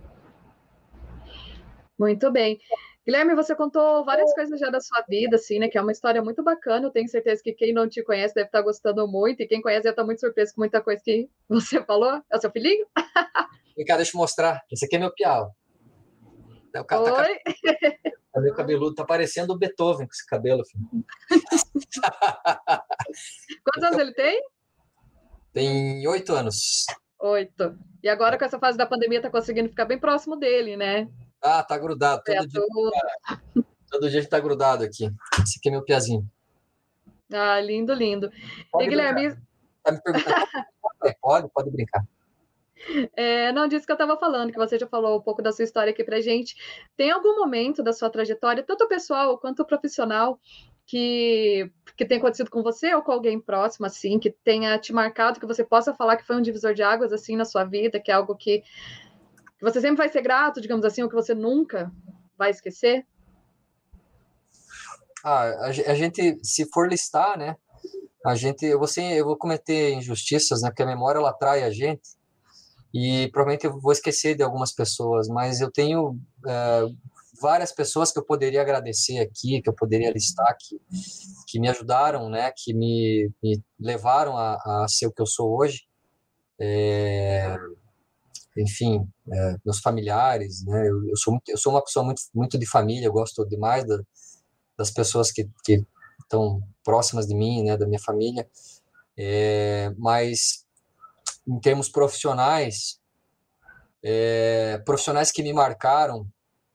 Muito bem. Guilherme, você contou várias coisas já da sua vida, assim, né? Que é uma história muito bacana. Eu tenho certeza que quem não te conhece deve estar gostando muito, e quem conhece deve estar muito surpreso com muita coisa que você falou. É o seu filhinho? Vem cá, deixa eu mostrar. Esse aqui é meu piau. O cara Oi? tá meio cabeludo, tá parecendo o Beethoven com esse cabelo, filho. Quantos anos ele tem? Tem 8 anos. 8. E agora, com essa fase da pandemia, tá conseguindo ficar bem próximo dele, né? Ah, tá grudado. Todo dia a gente tá grudado aqui. Esse aqui é meu piazinho. Ah, lindo, lindo. Pode E Guilherme... brincar. Tá me perguntando? Pode brincar. Não, disso que eu estava falando, que você já falou um pouco da sua história aqui pra gente. Tem algum momento da sua trajetória, tanto pessoal quanto profissional, que tenha acontecido com você ou com alguém próximo, assim, que tenha te marcado, que você possa falar que foi um divisor de águas, assim, na sua vida, que é algo que você sempre vai ser grato, digamos assim, ou que você nunca vai esquecer? A gente, se for listar, né, eu vou cometer injustiças, né, porque a memória, ela atrai a gente, e provavelmente eu vou esquecer de algumas pessoas, mas eu tenho várias pessoas que eu poderia agradecer aqui, que eu poderia listar, que me ajudaram, né, que me levaram a ser o que eu sou hoje. Enfim, meus familiares, né, eu sou uma pessoa muito de família, eu gosto demais das pessoas que estão próximas de mim, né, da minha família, mas em termos profissionais, profissionais que me marcaram,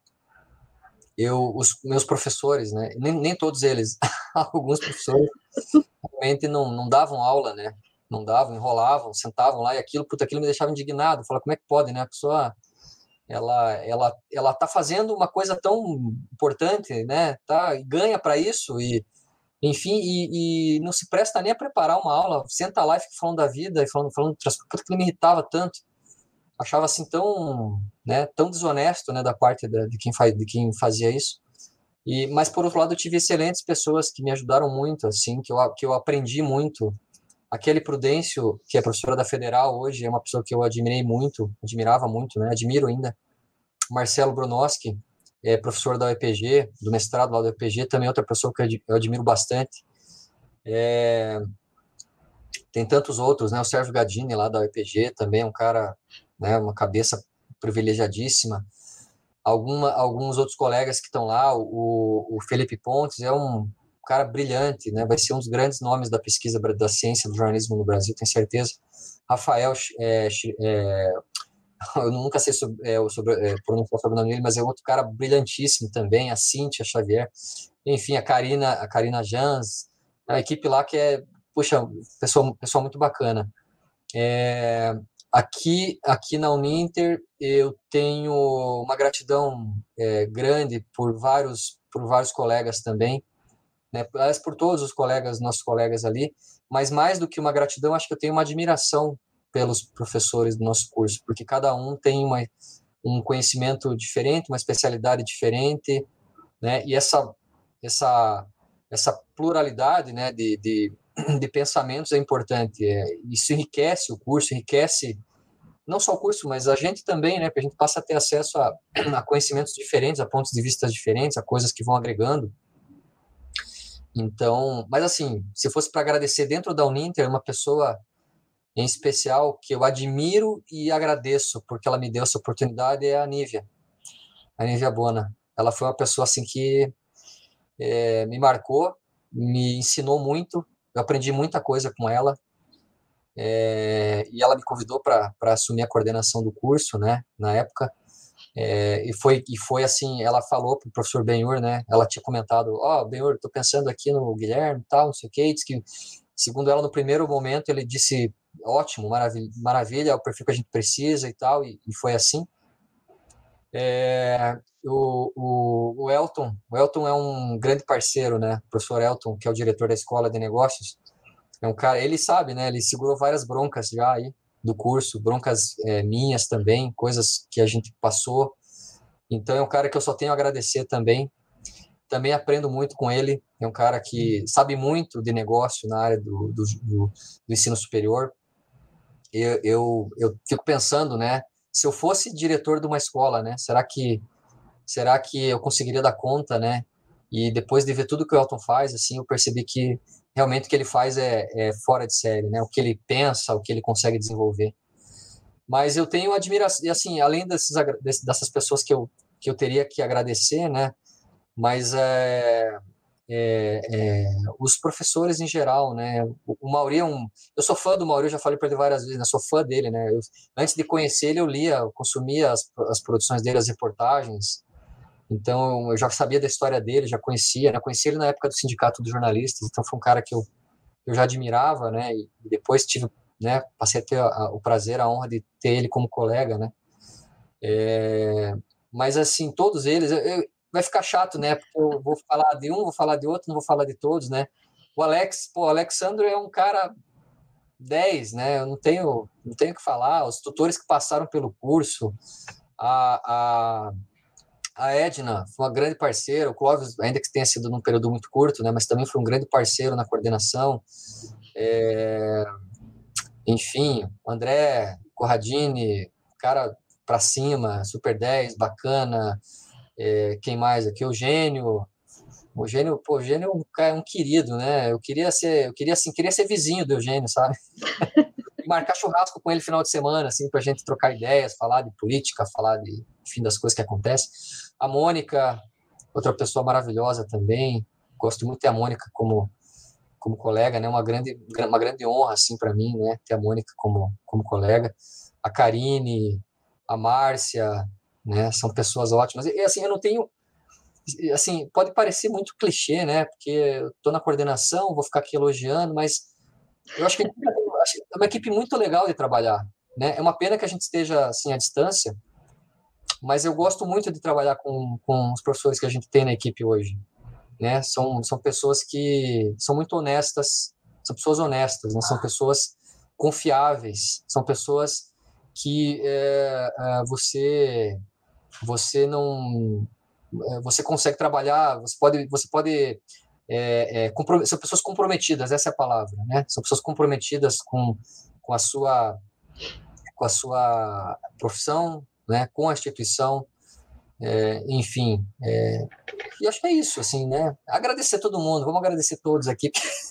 os meus professores, né, nem todos eles, alguns professores realmente não davam aula, né, não davam, enrolavam, sentavam lá, e aquilo me deixava indignado, falava, como é que pode, né, a pessoa, ela tá fazendo uma coisa tão importante, né, tá, e ganha para isso, e enfim, e não se presta nem a preparar uma aula, senta lá e fica falando da vida, e falando outras coisas, porque me irritava tanto, achava assim tão, né, tão desonesto, né, da parte de quem fazia isso. Mas por outro lado, eu tive excelentes pessoas que me ajudaram muito, assim, que eu aprendi muito. A Kelly Prudêncio, que é professora da Federal hoje, é uma pessoa que eu admirava muito, né, admiro ainda. Marcelo Brunoski, professor da UEPG, do mestrado lá da UEPG, também outra pessoa que eu admiro bastante. Tem tantos outros, né? O Sérgio Gadini, lá da UEPG, também é um cara, né, uma cabeça privilegiadíssima. Alguns outros colegas que estão lá, o Felipe Pontes é um cara brilhante, né? Vai ser um dos grandes nomes da pesquisa da ciência do jornalismo no Brasil, tenho certeza. Rafael, eu nunca sei pronunciar o sobrenome dele, mas é outro cara brilhantíssimo também, a Cíntia Xavier, enfim, a Karina Jans, a equipe lá que puxa, pessoal muito bacana. Aqui na Uninter eu tenho uma gratidão grande por vários colegas também, né, por todos os nossos colegas ali, mas mais do que uma gratidão, acho que eu tenho uma admiração pelos professores do nosso curso, porque cada um tem um conhecimento diferente, uma especialidade diferente, né, e essa pluralidade, né, de pensamentos é importante. Isso enriquece o curso, enriquece não só o curso, mas a gente também, né, porque a gente passa a ter acesso a conhecimentos diferentes, a pontos de vista diferentes, a coisas que vão agregando. Então, mas assim, se fosse para agradecer dentro da Uninter, uma pessoa em especial que eu admiro e agradeço porque ela me deu essa oportunidade é a Nívia Bona. Ela foi uma pessoa assim que me marcou, me ensinou muito, eu aprendi muita coisa com ela, e ela me convidou para assumir a coordenação do curso, né, na época, e foi assim, ela falou para o professor Benhur, né, ela tinha comentado, Benhur, estou pensando aqui no Guilherme, tal, não sei o que, disse que, segundo ela, no primeiro momento, ele disse, ótimo, maravilha, é o perfil que a gente precisa e tal, e foi assim. O Elton é um grande parceiro, né, o professor Elton, que é o diretor da Escola de Negócios, é um cara, ele sabe, né, ele segurou várias broncas já aí do curso, broncas minhas também, coisas que a gente passou, então é um cara que eu só tenho a agradecer também aprendo muito com ele, é um cara que sabe muito de negócio na área do ensino superior, eu fico pensando, né? Se eu fosse diretor de uma escola, né? Será que eu conseguiria dar conta, né? E depois de ver tudo que o Elton faz, assim, eu percebi que realmente o que ele faz é fora de série, né? O que ele pensa, o que ele consegue desenvolver. Mas eu tenho admiração, e assim, além dessas pessoas que eu teria que agradecer, né? Mas os professores em geral, né? O Mauri eu sou fã do Mauri, eu já falei para ele várias vezes, né? Sou fã dele, né? Antes de conhecer ele, eu consumia as produções dele, as reportagens. Então, eu já sabia da história dele, já conhecia, né? Conheci ele na época do Sindicato dos Jornalistas, então foi um cara que eu já admirava, né? E depois tive, né? Passei a ter o prazer, a honra de ter ele como colega, né? Mas, assim, todos eles, vai ficar chato, né? Porque eu vou falar de um, vou falar de outro, não vou falar de todos, né? O Alexandre é um cara 10, né? Eu não tenho o que falar. Os tutores que passaram pelo curso, a, a, a Edna foi uma grande parceira, o Clóvis, ainda que tenha sido num período muito curto, né? Mas também foi um grande parceiro na coordenação. Enfim, o André Corradini, cara para cima, super 10, bacana. Quem mais aqui? O Eugênio, o Eugênio é um querido, né? Queria ser vizinho do Eugênio, sabe? E marcar churrasco com ele final de semana, assim, pra gente trocar ideias, falar de política, falar de, enfim, das coisas que acontecem. A Mônica, outra pessoa maravilhosa também. Gosto muito de ter a Mônica como colega, né? Uma grande honra, assim, para mim, né? Ter a Mônica como colega. A Karine, a Márcia, né? São pessoas ótimas. E, assim, eu não tenho... Assim, pode parecer muito clichê, né? Porque eu tô na coordenação, vou ficar aqui elogiando, mas eu acho que é uma equipe muito legal de trabalhar, né? É uma pena que a gente esteja, assim, à distância, mas eu gosto muito de trabalhar com os professores que a gente tem na equipe hoje, né? São pessoas que são muito honestas, são pessoas honestas, né? São pessoas confiáveis, são pessoas que você não você consegue trabalhar, você pode são pessoas comprometidas, essa é a palavra, né? São pessoas comprometidas com a sua profissão, né? Com a instituição, enfim. E acho que é isso, assim, né? Agradecer a todo mundo, vamos agradecer todos aqui.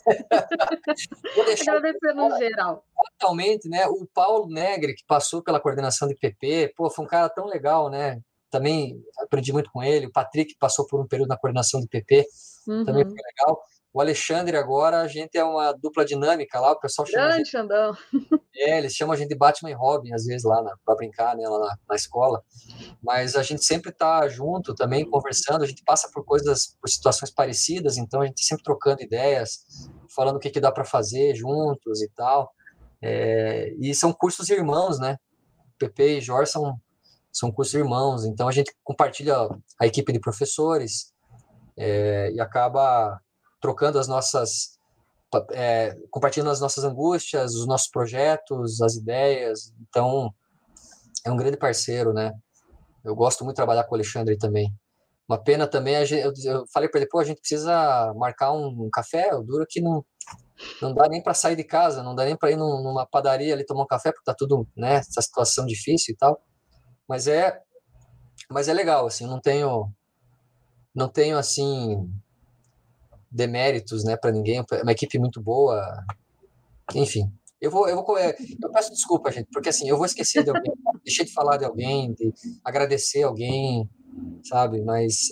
Vou deixar agradecer no geral. totalmente, né? O Paulo Negre, que passou pela coordenação de PP, pô, foi um cara tão legal, né? Também aprendi muito com ele. O Patrick, que passou por um período na coordenação de PP, também foi legal. O Alexandre, agora, a gente é uma dupla dinâmica lá, o pessoal chama a gente. Xandão. Eles chamam a gente de Batman e Robin, às vezes, lá para brincar, né, lá na escola. Mas a gente sempre está junto também, conversando, a gente passa por situações parecidas, então a gente sempre trocando ideias, falando o que dá para fazer juntos e tal. E são cursos irmãos, né? PP e Jorge são cursos irmãos, então a gente compartilha a equipe de professores e acaba trocando compartilhando as nossas angústias, os nossos projetos, as ideias. Então, é um grande parceiro, né? Eu gosto muito de trabalhar com o Alexandre também. Uma pena também, eu falei para ele, pô, a gente precisa marcar um café, o duro que não dá nem para sair de casa, não dá nem para ir numa padaria ali tomar um café, porque tá tudo, né, essa situação difícil e tal. Mas é legal, assim, não tenho assim deméritos, né, para ninguém, é uma equipe muito boa. Enfim, eu peço desculpa, gente, porque assim, eu vou esquecer de alguém, deixei de falar de alguém, de agradecer alguém, sabe? Mas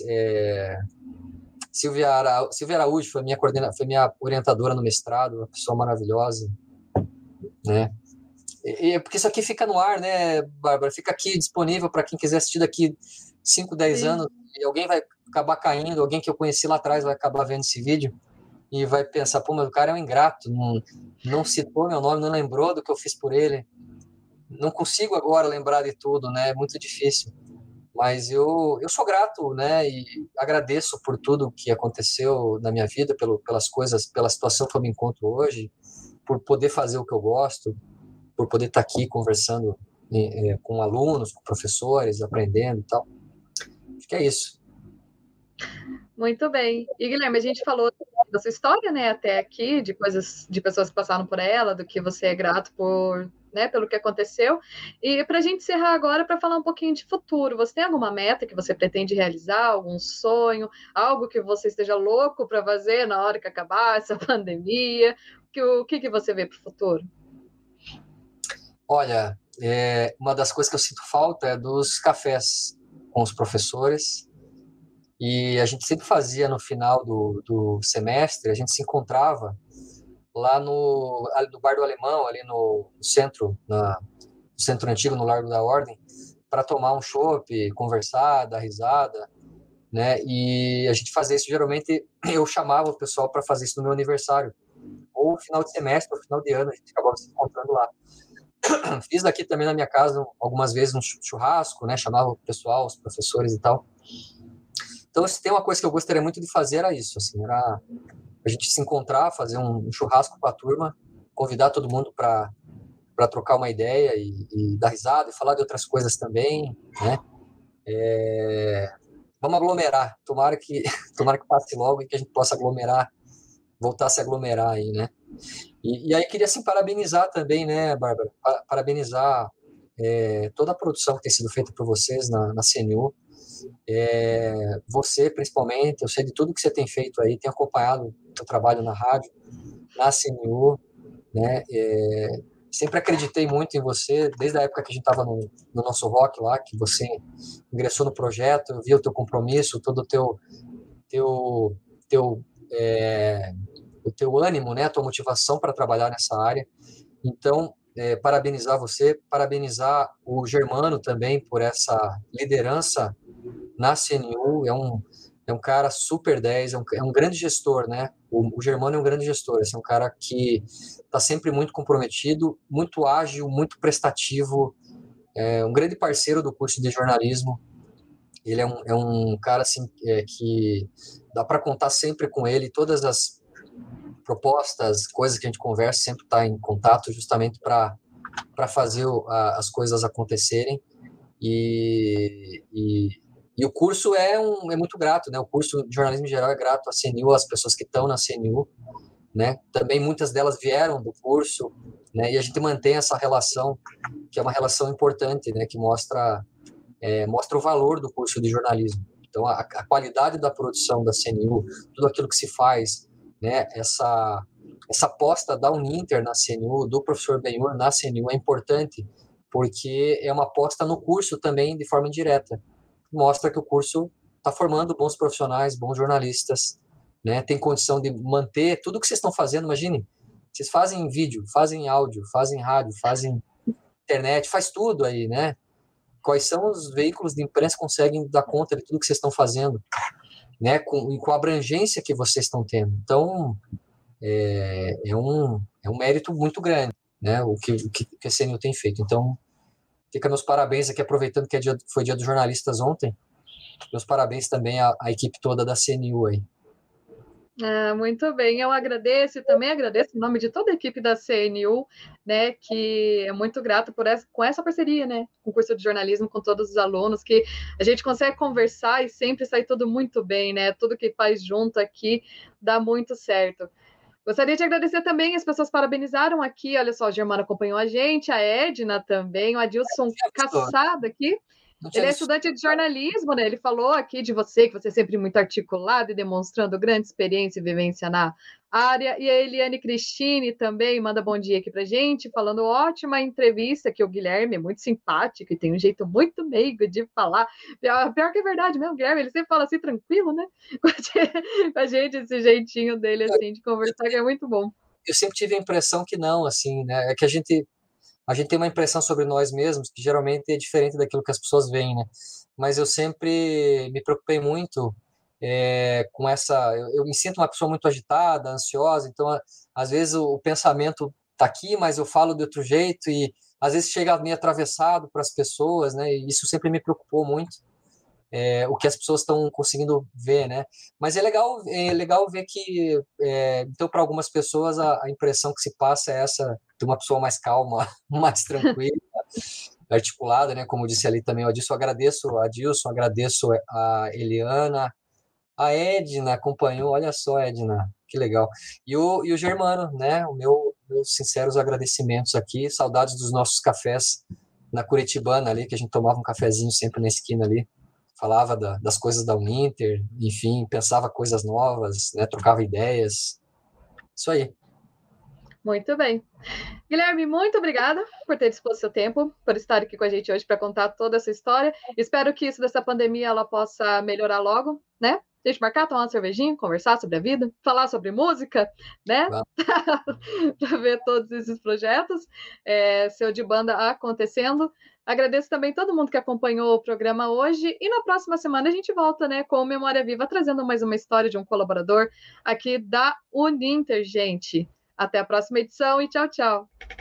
Silvia Araújo foi minha orientadora no mestrado, uma pessoa maravilhosa, né? Porque isso aqui fica no ar, né, Bárbara? Fica aqui disponível para quem quiser assistir daqui 5, 10 anos, e alguém vai acabar caindo, alguém que eu conheci lá atrás vai acabar vendo esse vídeo e vai pensar, pô, mas o cara é um ingrato, não citou meu nome, não lembrou do que eu fiz por ele. Não consigo agora lembrar de tudo, né? É muito difícil. Mas eu sou grato, né? E agradeço por tudo que aconteceu na minha vida, pelas coisas, pela situação que eu me encontro hoje, por poder fazer o que eu gosto, por poder estar aqui conversando com alunos, com professores, aprendendo e tal. Acho que é isso. Muito bem. E, Guilherme, a gente falou da sua história, né, até aqui, de coisas, de pessoas que passaram por ela, do que você é grato por, né, pelo que aconteceu. E para a gente encerrar agora, para falar um pouquinho de futuro, você tem alguma meta que você pretende realizar, algum sonho, algo que você esteja louco para fazer na hora que acabar essa pandemia? O que você vê para o futuro? Olha, uma das coisas que eu sinto falta é dos cafés com os professores. E a gente sempre fazia no final do semestre, a gente se encontrava lá ali no Bar do Alemão, ali no centro, no centro antigo, no Largo da Ordem, para tomar um chopp, conversar, dar risada, né? E a gente fazia isso, geralmente eu chamava o pessoal para fazer isso no meu aniversário, ou final de semestre, ou final de ano, a gente acabava se encontrando lá. Fiz daqui também na minha casa algumas vezes um churrasco, né? Chamava o pessoal, os professores e tal. Então, se tem uma coisa que eu gostaria muito de fazer, era isso, assim, era a gente se encontrar, fazer um churrasco com a turma, convidar todo mundo para trocar uma ideia e dar risada e falar de outras coisas também, né? Vamos aglomerar, tomara que passe logo e que a gente possa aglomerar, voltar a se aglomerar aí, né? E aí queria, assim, parabenizar também, né, Bárbara? Parabenizar toda a produção que tem sido feita por vocês na CNU. Você, principalmente, eu sei de tudo que você tem feito aí, tenho acompanhado o seu trabalho na rádio, na CNU, né? Sempre acreditei muito em você, desde a época que a gente estava no nosso rock lá, que você ingressou no projeto, eu vi o teu compromisso, todo o teu ânimo, né? A tua motivação para trabalhar nessa área. Então, parabenizar você, parabenizar o Germano também por essa liderança na CNU, é um cara super 10, é um grande gestor, né? O Germano é um grande gestor, é um cara que está sempre muito comprometido, muito ágil, muito prestativo, é um grande parceiro do curso de jornalismo. Ele é um cara assim, que dá para contar sempre com ele, todas as propostas, coisas que a gente conversa, sempre está em contato justamente para fazer as coisas acontecerem. E o curso é muito grato, né? O curso de jornalismo em geral é grato à CNU, às pessoas que estão na CNU, né? Também muitas delas vieram do curso, né? E a gente mantém essa relação, que é uma relação importante, né? Que mostra o valor do curso de jornalismo. Então, a qualidade da produção da CNU, tudo aquilo que se faz, né? Essa aposta da Uninter na CNU, do professor Benhur na CNU é importante, porque é uma aposta no curso também de forma indireta. Mostra que o curso está formando bons profissionais, bons jornalistas, né? Tem condição de manter tudo que vocês estão fazendo. Imagine, vocês fazem vídeo, fazem áudio, fazem rádio, fazem internet, faz tudo aí, né? Quais são os veículos de imprensa que conseguem dar conta de tudo que vocês estão fazendo, né? Com a abrangência que vocês estão tendo. Então, é um mérito muito grande, né? O que a CNU tem feito. Então, fica meus parabéns aqui, aproveitando que foi dia dos jornalistas ontem. Meus parabéns também à equipe toda da CNU aí. Muito bem, eu agradeço e também agradeço em nome de toda a equipe da CNU, né, que é muito grato com essa parceria, né, com o curso de jornalismo, com todos os alunos, que a gente consegue conversar e sempre sai tudo muito bem, né, tudo que faz junto aqui dá muito certo. Gostaria de agradecer também, as pessoas parabenizaram aqui, olha só, a Germana acompanhou a gente, a Edna também, o Adilson Caçada aqui. Ele é estudante de jornalismo, né? Ele falou aqui de você, que você é sempre muito articulado e demonstrando grande experiência e vivência na área. E a Eliane Cristine também manda bom dia aqui pra gente, falando ótima entrevista, que o Guilherme é muito simpático e tem um jeito muito meigo de falar. Pior que é verdade mesmo, o Guilherme, ele sempre fala assim, tranquilo, né? Com a gente, esse jeitinho dele, assim, de conversar, que é muito bom. Eu sempre tive a impressão que não, assim, né? É que a gente tem uma impressão sobre nós mesmos que geralmente é diferente daquilo que as pessoas veem, né? Mas eu sempre me preocupei muito com essa... Eu me sinto uma pessoa muito agitada, ansiosa, então às vezes o pensamento tá aqui, mas eu falo de outro jeito e às vezes chega meio atravessado para as pessoas, né? E isso sempre me preocupou muito. O que as pessoas estão conseguindo ver, né? Mas é legal ver que, então, para algumas pessoas, a impressão que se passa é essa de uma pessoa mais calma, mais tranquila, articulada, né? Como disse ali também o Adilson, agradeço a Eliana, a Edna acompanhou, olha só, Edna, que legal. E o Germano, né? O meu meus sinceros agradecimentos aqui, saudades dos nossos cafés na Curitibana ali, que a gente tomava um cafezinho sempre na esquina ali, falava das coisas da Uninter, enfim, pensava coisas novas, né, trocava ideias, isso aí. Muito bem. Guilherme, muito obrigada por ter disposto seu tempo, por estar aqui com a gente hoje para contar toda essa história. Espero que isso dessa pandemia ela possa melhorar logo, né? A gente marcar, tomar uma cervejinha, conversar sobre a vida, falar sobre música, né? Para ver todos esses projetos, seu de banda acontecendo. Agradeço também todo mundo que acompanhou o programa hoje. E na próxima semana a gente volta, né, com Memória Viva, trazendo mais uma história de um colaborador aqui da Uninter, gente. Até a próxima edição e tchau, tchau.